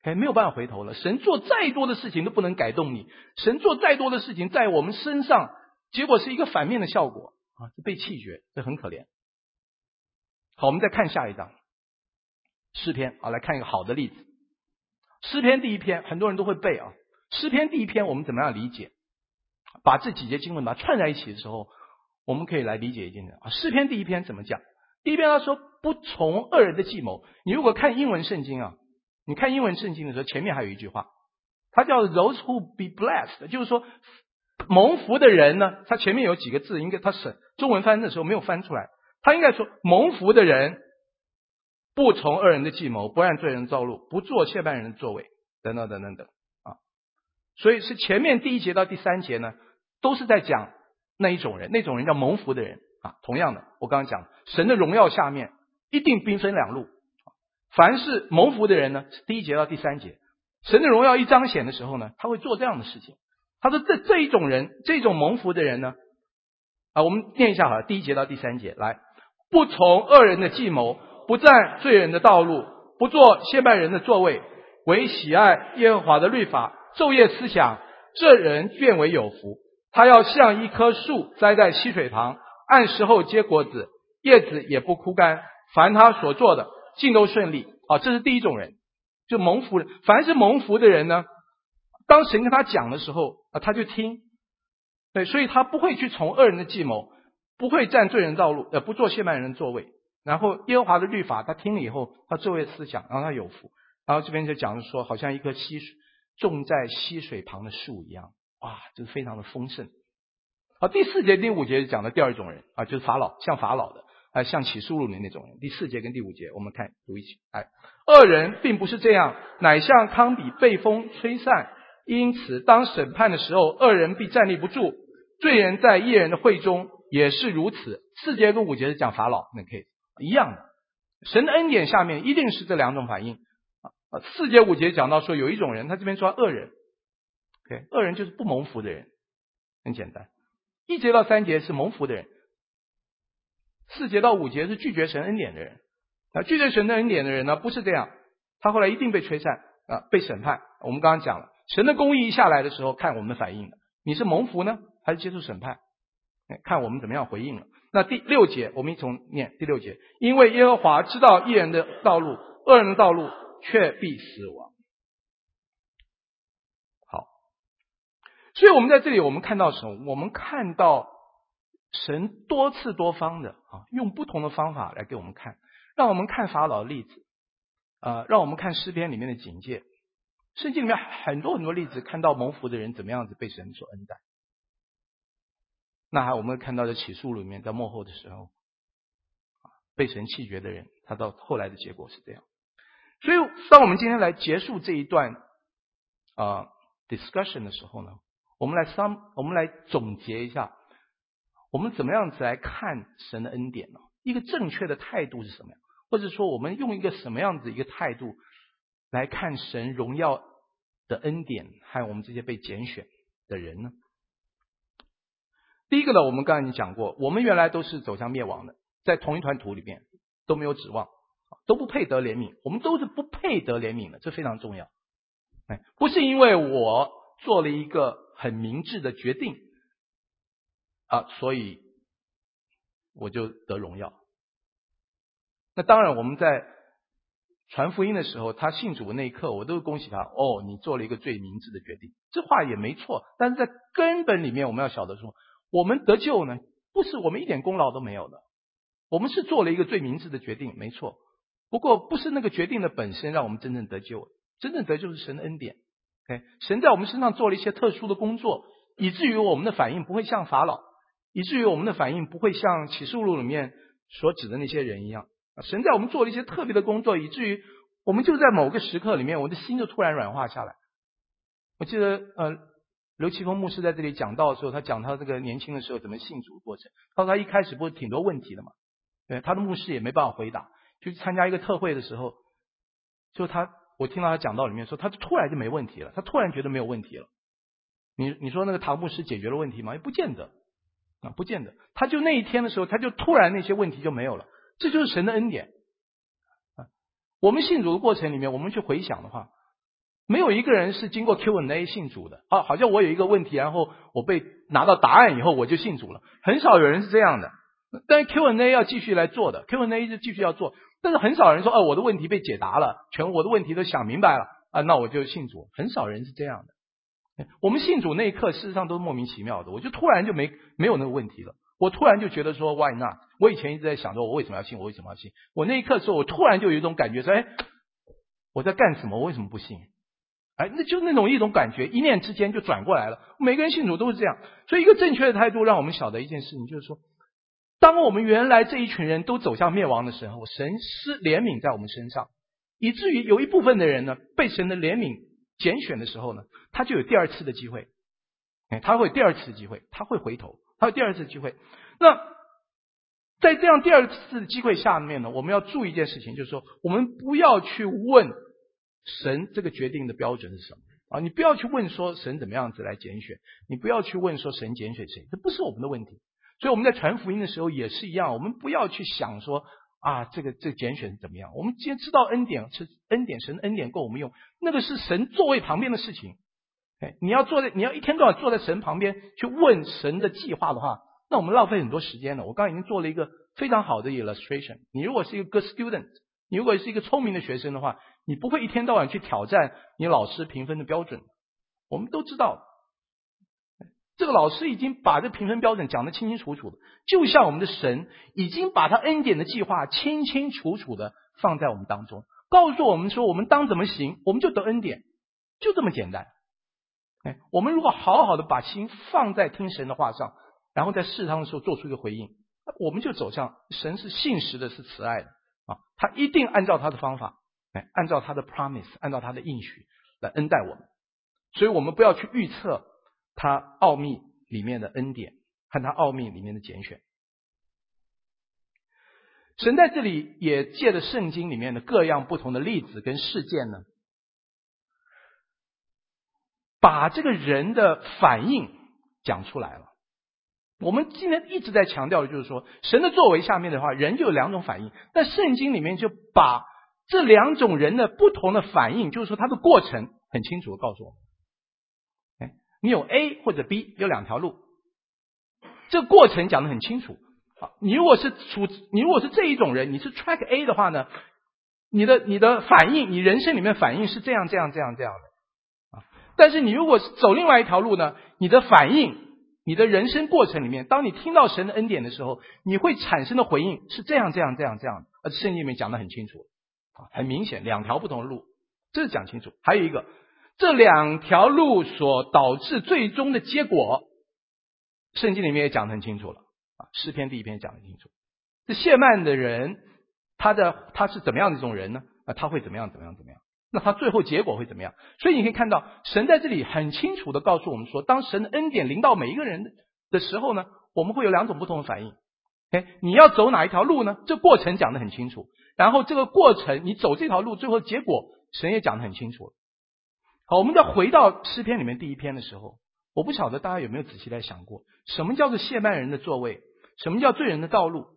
OK， 没有办法回头了。神做再多的事情都不能改动你，神做再多的事情在我们身上，结果是一个反面的效果啊，被弃绝，这很可怜。好，我们再看下一章诗篇啊，来看一个好的例子。诗篇第一篇很多人都会背啊，诗篇第一篇我们怎么样理解？把这几节经文把它串在一起的时候，我们可以来理解一件事啊。诗篇第一篇怎么讲？第一篇他说不从恶人的计谋。你如果看英文圣经啊，你看英文圣经的时候，前面还有一句话，它叫 those who be blessed， 就是说蒙福的人呢，它前面有几个字，应该它是中文翻的时候没有翻出来，他应该说蒙福的人不从恶人的计谋，不按罪人的道路，不做亵慢人的座位，等等等等等啊。所以是前面第一节到第三节呢，都是在讲那一种人，那种人叫蒙福的人啊。同样的，我刚刚讲神的荣耀下面一定兵分两路，凡是蒙福的人呢，第一节到第三节，神的荣耀一彰显的时候呢，他会做这样的事情。他说这这一种人，这种蒙福的人呢，啊，我们念一下好了，第一节到第三节，来，不从恶人的计谋，不占罪人的道路，不做亵慢人的座位，唯喜爱耶和华的律法，昼夜思想，这人便为有福。他要像一棵树栽在溪水旁，按时候结果子，叶子也不枯干，凡他所做的尽都顺利。啊，这是第一种人，就蒙福人。凡是蒙福的人呢，当神跟他讲的时候啊，他就听。对，所以他不会去从恶人的计谋，不会占罪人道路，呃，不做亵慢人的座位。然后耶和华的律法他听了以后，他昼夜思想，然后他有福。然后这边就讲说，好像一棵溪水种在溪水旁的树一样，哇，就是非常的丰盛。好，第四节第五节讲的第二种人啊，就是法老，像法老的啊，像启示录里那种人。第四节跟第五节我们看读一起。哎，恶人并不是这样，乃像糠秕被风吹散，因此当审判的时候，恶人必站立不住，罪人在义人的会中也是如此。四节跟五节是讲法老那 case 一样的，神的恩典下面一定是这两种反应啊。四节五节讲到说有一种人，他这边说恶人 ，OK， 恶人就是不蒙福的人，很简单。一节到三节是蒙福的人，四节到五节是拒绝神恩典的人。啊，拒绝神的恩典的人呢，不是这样，他后来一定被吹散啊，被审判。我们刚刚讲了，神的公义一下来的时候，看我们的反应了，你是蒙福呢，还是接受审判？看我们怎么样回应了。那第六节，我们一同念第六节，因为耶和华知道义人的道路，恶人的道路却必死亡。好，所以我们在这里我们看到什么？我们看到神多次多方的啊，用不同的方法来给我们看，让我们看法老的例子，呃，让我们看诗篇里面的警戒。圣经里面很多很多例子，看到蒙福的人怎么样子被神所恩待。那还我们看到的启示录里面，在末后的时候，被神弃绝的人，他到后来的结果是这样。所以，当我们今天来结束这一段啊、呃、discussion 的时候呢，我们来 sum， 我们来总结一下，我们怎么样子来看神的恩典呢？一个正确的态度是什么样？或者说，我们用一个什么样子一个态度来看神荣耀的恩典和我们这些被拣选的人呢？第一个呢，我们刚才已经讲过，我们原来都是走向灭亡的，在同一团土里面都没有指望，都不配得怜悯，我们都是不配得怜悯的，这非常重要。哎，不是因为我做了一个很明智的决定啊，所以我就得荣耀。那当然，我们在传福音的时候，他信主的那一刻，我都恭喜他，哦，你做了一个最明智的决定，这话也没错。但是在根本里面，我们要晓得说，我们得救呢，不是我们一点功劳都没有的，我们是做了一个最明智的决定，没错。不过不是那个决定的本身让我们真正得救，真正得救是神的恩典。Okay? 神在我们身上做了一些特殊的工作，以至于我们的反应不会像法老，以至于我们的反应不会像启示录里面所指的那些人一样。神在我们做了一些特别的工作，以至于我们就在某个时刻里面，我的心就突然软化下来。我记得呃。刘奇峰牧师在这里讲到的时候，他讲他这个年轻的时候怎么信主的过程。他说他一开始不是挺多问题的嘛，对，他的牧师也没办法回答。就参加一个特会的时候，就他我听到他讲到里面说，他突然就没问题了，他突然觉得没有问题了。你你说那个唐牧师解决了问题吗？也不见得啊，不见得。他就那一天的时候，他就突然那些问题就没有了，这就是神的恩典啊。我们信主的过程里面，我们去回想的话， 没有一个人是经过 Q and A 信主的。啊，好像我有一个问题，然后我被拿到答案以后我就信主了，很少有人是这样的。但是 Q and A 要继续来做的 ，Q and A 是继续要做，但是很少人说，哦，我的问题被解答了，全我的问题都想明白了啊，那我就信主。很少人是这样的。我们信主那一刻，事实上都是莫名其妙的，我就突然就没没有那个问题了。我突然就觉得说 ，Why not？ 我以前一直在想说，我为什么要信？我为什么要信？我那一刻的时候，我突然就有一种感觉说，哎，我在干什么？我为什么不信？哎，那就那种一种感觉，一念之间就转过来了。每个人信主都是这样，所以一个正确的态度，让我们晓得一件事情，就是说，当我们原来这一群人都走向灭亡的时候，神施怜悯在我们身上，以至于有一部分的人呢，被神的怜悯拣选的时候呢，他就有第二次的机会，哎，他会有第二次的机会，他会回头，他有第二次的机会。那在这样第二次的机会下面呢，我们要注意一件事情，就是说，我们不要去问神这个决定的标准是什么啊？你不要去问说神怎么样子来拣选，你不要去问说神拣选谁，这不是我们的问题。所以我们在传福音的时候也是一样，我们不要去想说啊，这个这个拣选是怎么样。我们今天知道恩典是恩典，神恩典够我们用，那个是神座位旁边的事情。哎，你要坐在你要一天到晚坐在神旁边去问神的计划的话，那我们浪费很多时间了。我刚刚已经做了一个非常好的 illustration。你如果是一个 good student， 你如果是一个聪明的学生的话，你不会一天到晚去挑战你老师评分的标准。我们都知道，这个老师已经把这评分标准讲得清清楚楚的，就像我们的神已经把他恩典的计划清清楚楚的放在我们当中，告诉我们说我们当怎么行，我们就得恩典，就这么简单。哎，我们如果好好的把心放在听神的话上，然后在适当的时候做出一个回应，我们就走向神是信实的，是慈爱的啊，他一定按照他的方法，哎，按照他的 promise， 按照他的应许来恩待我们。所以我们不要去预测他奥秘里面的恩典和他奥秘里面的拣选。神在这里也借着圣经里面的各样不同的例子跟事件呢，把这个人的反应讲出来了。我们今天一直在强调的就是说，神的作为下面的话，人就有两种反应，但圣经里面就把这两种人的不同的反应，就是说他的过程很清楚的告诉我们。哎，你有 A 或者 B， 有两条路，这个过程讲得很清楚。你如果是处，你如果是这一种人，你是 track A 的话呢，你的你的反应，你人生里面反应是这样这样这样这样的啊。但是你如果是走另外一条路呢，你的反应，你的人生过程里面，当你听到神的恩典的时候，你会产生的回应是这样这样这样这样的。而圣经里面讲得很清楚啊，很明显，两条不同的路，这是讲清楚。还有一个，这两条路所导致最终的结果，圣经里面也讲得很清楚了啊。诗篇第一篇讲得很清楚，这谢曼的人，他的他是怎么样的一种人呢？啊，他会怎么样怎么样怎么样？那他最后结果会怎么样？所以你可以看到，神在这里很清楚的告诉我们说，当神的恩典临到每一个人的时候呢，我们会有两种不同的反应。Okay? 你要走哪一条路呢？这过程讲得很清楚，然后这个过程你走这条路，最后结果神也讲得很清楚。好，我们再回到诗篇里面第一篇的时候，我不晓得大家有没有仔细来想过，什么叫做谢曼人的座位？什么叫罪人的道路？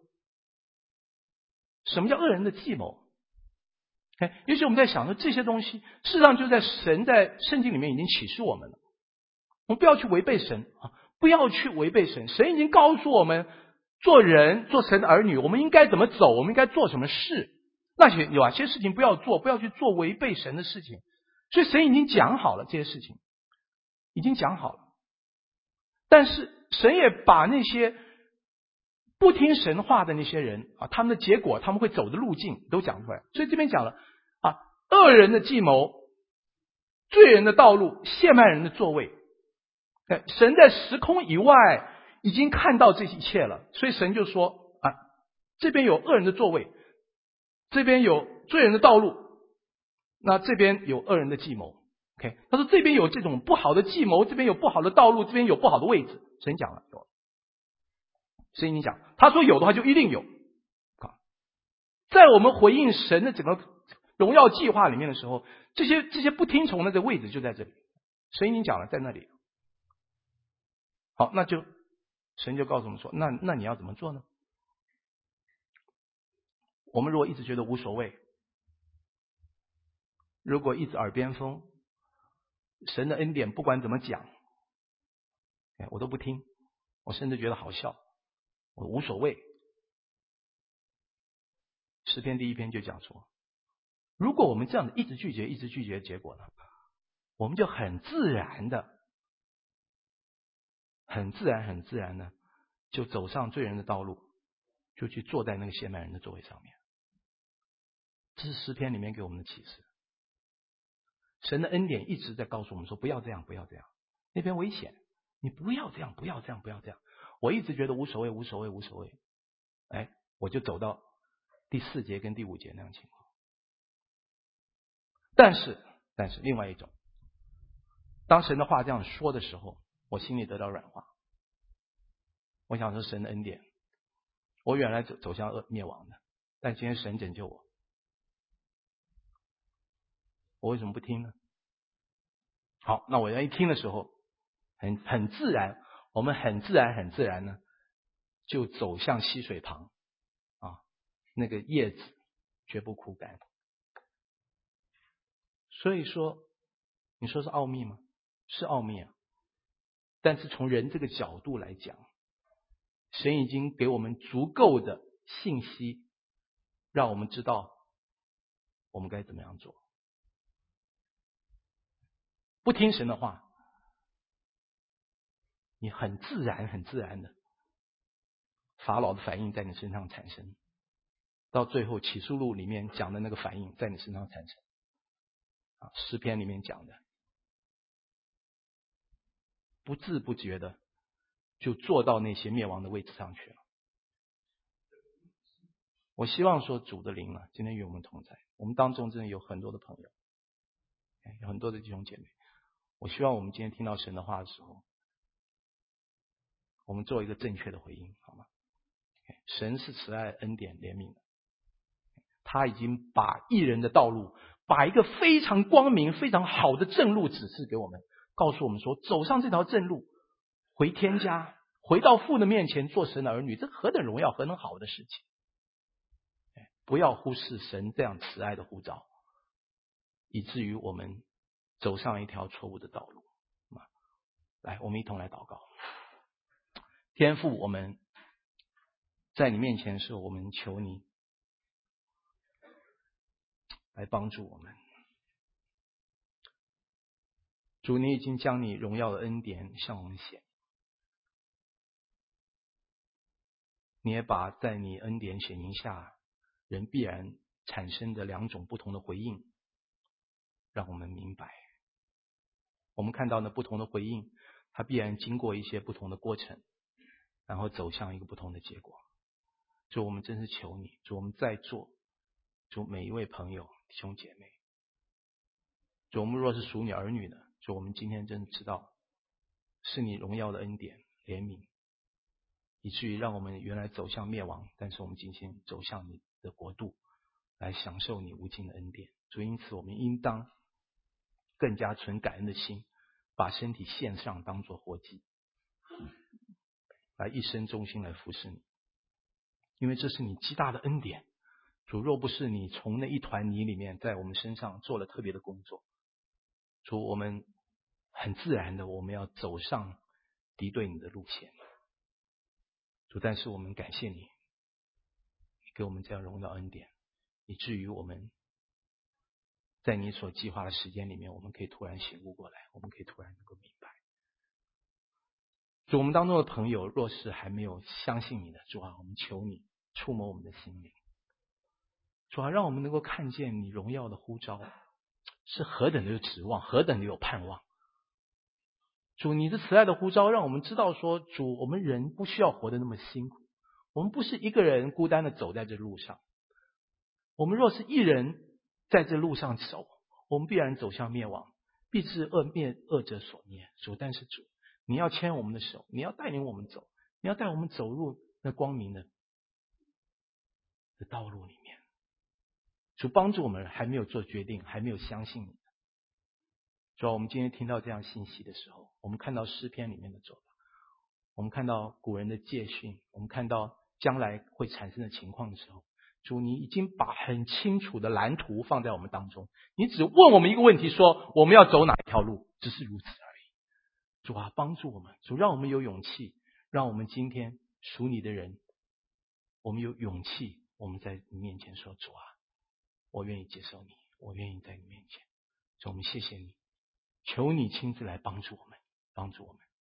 什么叫恶人的计谋？哎，也许我们在想说这些东西，事实上就在神在圣经里面已经启示我们了。我们不要去违背神啊，不要去违背神。神已经告诉我们，做人做神的儿女，我们应该怎么走，我们应该做什么事。那些有啊些事情不要做，不要去做违背神的事情。所以神已经讲好了这些事情，已经讲好了。但是神也把那些不听神话的那些人啊，他们的结果，他们会走的路径都讲出来。所以这边讲了啊，恶人的计谋，罪人的道路，谢曼人的座位。神在时空以外已经看到这一切了，所以神就说啊，这边有恶人的座位，这边有罪人的道路，那这边有恶人的计谋。OK， 他说这边有这种不好的计谋，这边有不好的道路，这边有不好的位置。神讲了，有。神已经讲，他说有的话就一定有。在我们回应神的整个荣耀计划里面的时候，这些这些不听从的这位置就在这里。神已经讲了，在那里。好，那就神就告诉我们说，那那你要怎么做呢？我们如果一直觉得无所谓，如果一直耳边风， 神的恩典不管怎么讲，我都不听，我甚至觉得好笑，我无所谓。诗篇第一篇就讲说，如果我们这样一直拒绝一直拒绝，结果呢，我们就很自然的很自然很自然的就走上罪人的道路，就去坐在那个亵慢人的座位上面。这是诗篇里面给我们的启示。神的恩典一直在告诉我们说，不要这样不要这样，那边危险，你不要这样不要这样不要这样。我一直觉得无所谓无所谓无所谓，哎，我就走到第四节跟第五节那样情况。但是但是另外一种，当神的话这样说的时候，我心里得到软化。我想说神的恩典，我原来走走向恶灭亡的，但今天神拯救我，我为什么不听呢？好，那我要一听的时候，很很自然，我们很自然很自然呢，就走向溪水旁啊，那个叶子绝不枯干。所以说，你说是奥秘吗？是奥秘啊。但是从人这个角度来讲，神已经给我们足够的信息，让我们知道我们该怎么样做。不听神的话，你很自然很自然的法老的反应在你身上产生，到最后启示录里面讲的那个反应在你身上产生啊，诗篇里面讲的，不自不觉的就坐到那些灭亡的位置上去了。我希望说主的灵啊，今天与我们同在。我们当中真的有很多的朋友，有很多的弟兄姐妹。我希望我们今天听到神的话的时候，我们做一个正确的回应，好吗？神是慈爱、恩典、怜悯的，他已经把义人的道路，把一个非常光明、非常好的正路指示给我们，告诉我们说，走上这条正路，回天家，回到父的面前做神的儿女，这何等荣耀，何等好的事情！不要忽视神这样慈爱的呼召，以至于我们走上一条错误的道路。来，我们一同来祷告。天父，我们在你面前的时候，我们求你来帮助我们。主，你已经将你荣耀的恩典向我们显，你也把在你恩典显明下人必然产生的两种不同的回应让我们明白。我们看到那不同的回应，它必然经过一些不同的过程，然后走向一个不同的结果。主，我们真是求你，主，我们在座，主，每一位朋友弟兄姐妹，主，我们若是属你儿女的，主，我们今天真知道是你荣耀的恩典怜悯，以至于让我们原来走向灭亡，但是我们今天走向你的国度，来享受你无尽的恩典。主，因此我们应当更加存感恩的心，把身体献上当作活祭，来一生忠心来服侍你，因为这是你极大的恩典。主，若不是你从那一团泥里面在我们身上做了特别的工作，主，我们很自然的我们要走上敌对你的路线。主，但是我们感谢你，你给我们这样荣耀恩典，以至于我们在你所计划的时间里面，我们可以突然醒悟过来，我们可以突然能够明白。主，我们当中的朋友若是还没有相信你的，主啊，我们求你触摸我们的心灵，主啊，让我们能够看见你荣耀的呼召是何等的有指望，何等的有盼望。主，你的慈爱的呼召让我们知道说，主，我们人不需要活得那么辛苦，我们不是一个人孤单的走在这路上，我们若是一人在这路上走，我们必然走向灭亡，必致恶灭恶者所灭。主，但是主，你要牵我们的手，你要带领我们走，你要带我们走入那光明的的道路里面。主，帮助我们还没有做决定，还没有相信你。主要我们今天听到这样信息的时候，我们看到诗篇里面的走法，我们看到古人的戒训，我们看到将来会产生的情况的时候， 主，你已经把很清楚的蓝图放在我们当中，你只问我们一个问题，说我们要走哪一条路，只是如此而已。主啊，帮助我们，主让我们有勇气，让我们今天属你的人，我们有勇气，我们在你面前说，主啊，我愿意接受你，我愿意在你面前。主，我们谢谢你，求你亲自来帮助我们，帮助我们，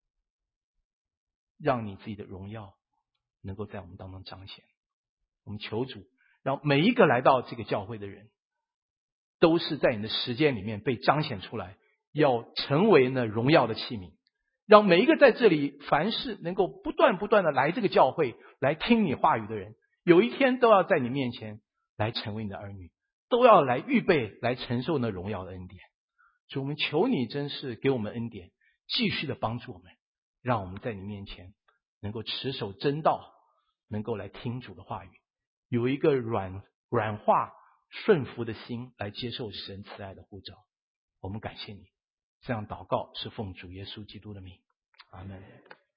让你自己的荣耀能够在我们当中彰显。我们求主，让每一个来到这个教会的人，都是在你的时间里面被彰显出来，要成为呢荣耀的器皿。让每一个在这里凡是能够不断不断的来这个教会来听你话语的人，有一天都要在你面前来成为你的儿女，都要来预备来承受那荣耀的恩典。主，我们求你真是给我们恩典，继续的帮助我们，让我们在你面前能够持守真道，能够来听主的话语，有一个软软化顺服的心来接受神慈爱的呼召。我们感谢你，这样祷告是奉主耶稣基督的名，阿们。